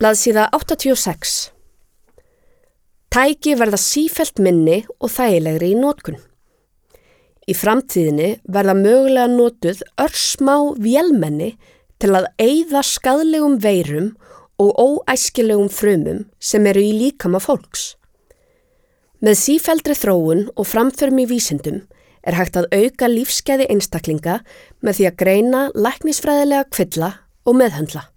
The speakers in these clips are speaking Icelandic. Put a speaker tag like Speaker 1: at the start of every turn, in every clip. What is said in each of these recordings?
Speaker 1: Blaðsíða 86. Tæki verða sífellt minni og þægilegri í notkun. Í framtíðinni verða mögulega notuð örsmá vélmenni til að eyða skaðlegum veirum og óæskilegum frumum sem eru í líkama fólks. Með sífelldri þróun og framförum í vísindum er hægt að auka lífsgæði einstaklinga með því að greina læknisfræðilega kvilla og meðhöndla.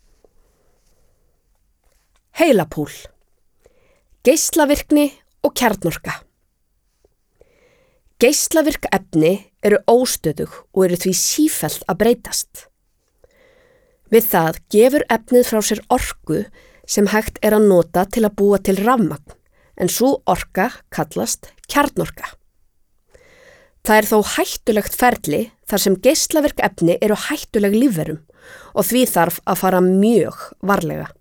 Speaker 1: Heilapúl, geislavirkni og kjarnorka. Geislavirk efni eru óstöðug og eru því sífellt að breytast. Við það gefur efnið frá sér orku sem hægt er að nota til að búa til rafmagn, en sú orka kallast kjarnorka. Það er þó hættulegt ferli þar sem geislavirk efni eru hættuleg lífverum og því þarf að fara mjög varlega.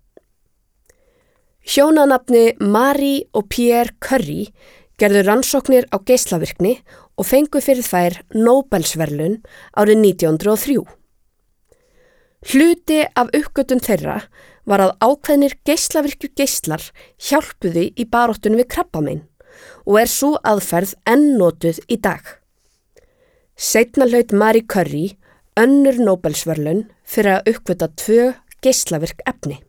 Speaker 1: Hjónanafni Marie og Pierre Curie gerðu rannsóknir á geislavirkni og fengu fyrir þær Nóbelsverðlaun árið 1903. Hluti af uppgötvun þeirra var að ákveðnir geislavirkir geislar hjálpuðu í baráttunni við krabbamein og er sú aðferð enn notuð í dag. Seinna hlaut Marie Curie önnur Nóbelsverðlaun fyrir að uppgötva 2 geislavirk efni.